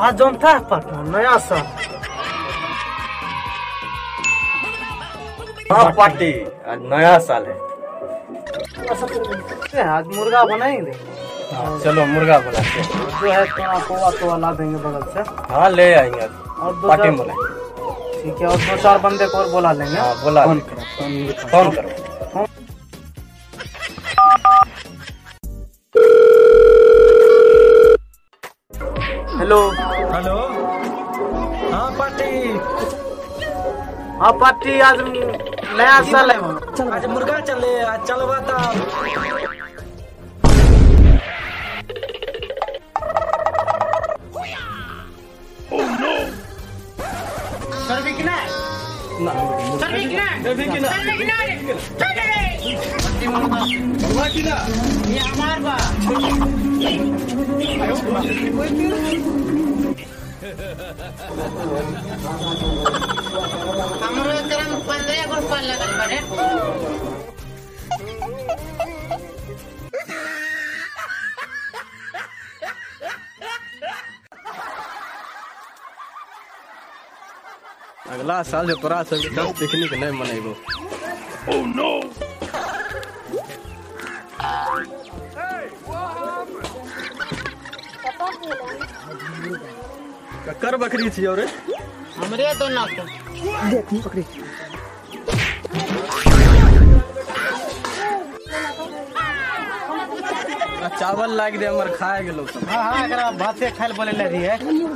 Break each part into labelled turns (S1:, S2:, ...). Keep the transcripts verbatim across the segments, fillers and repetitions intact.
S1: आज जोन था पटना नया साल।
S2: हाँ पार्टी, आज नया साल है।
S1: आज मुर्गा बनाएंगे।
S2: हाँ चलो मुर्गा बनाते हैं।
S1: जो है थोड़ा पोवा तो ला देंगे बगल से।
S2: हाँ ले आएंगे आज
S1: और दो
S2: पार्टी
S1: चार
S2: में।
S1: ठीक है, और दो चार बंदे को और बुला लेंगे।
S2: हाँ बुला
S1: फोन
S2: लेंगे।
S1: करो, फोन
S2: फोन करो।
S1: Hello
S2: hello. हाँ पार्टी।
S1: हाँ पार्टी, आज नया साल है।
S2: आज मुर्गा चले, आज चलो बता।
S1: सर भी किना है? सर भी किना है? सर भी किना है? सर भी किना है? हुआ किना? ये हमार बा। हमरो करम पंद्रह को पाल लगल बारे।
S2: अगला साल जो तोरा सबके साथ पिकनिक नहीं मनेबो। Oh no. ककर बकरी थी और
S1: हमरे तो ना तो
S2: देखी बकरी। चावल लाग दे हमर खाए गेलो सब।
S1: हां हां एकरा भाते खाइल बोले ले रही है।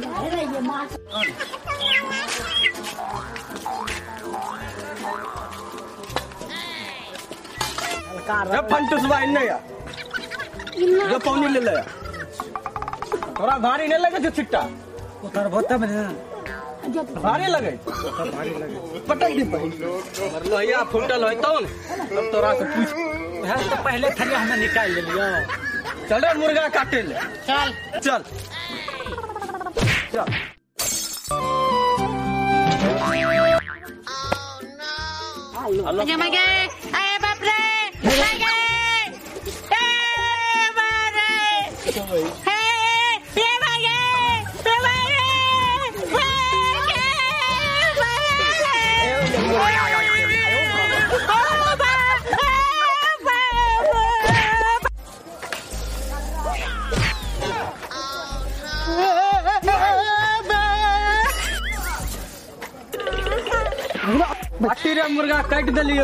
S2: जब फंटूस भाई नहीं आ जो पानी ले ले थोड़ा भारी नहीं लगे जो छिट्टा
S1: उतर भत्ता में
S2: भारी लगे
S1: भारी लगे
S2: पटक दी मर लोहिया फुटल होय तब तब तोरा से पूछ
S1: है तो पहले थरिया हमें निकाल ले लियो।
S2: चले मुर्गा काटे ले।
S1: चल
S2: चल चल।
S1: हेलो जमा गए। अरे बाप रे भागे ए मारे हे ये भागे ये भागे
S2: पार्टी रे मुर्गा काट दलियो।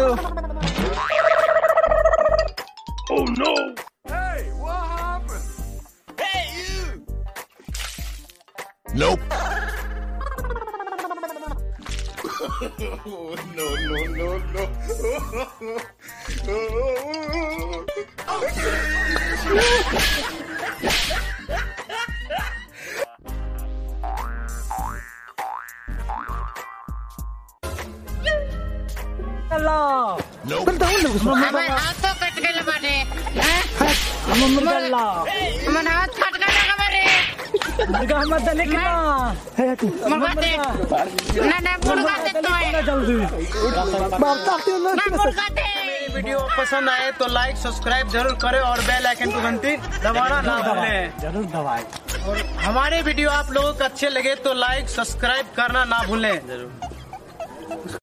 S2: Oh no! Hey, what happened? Hey you! Nope. no no no no.
S1: हमारे हाथ तो कट गए बाटे। हमारे हाथ कट गए हमारे।
S2: मुर्गा मत दे लेकिन
S1: मुर्गा दे ना ना मुर्गा दे तो है मुर्गा दे। मेरी वीडियो पसंद आए तो लाइक सब्सक्राइब जरूर करें और बेल आइकन को घंटी दबाना ना भूलें।
S2: जरूर दबाएं।
S1: और हमारे वीडियो आप लोगों को अच्छे लगे तो लाइक सब्सक्राइब करना ना भूलें।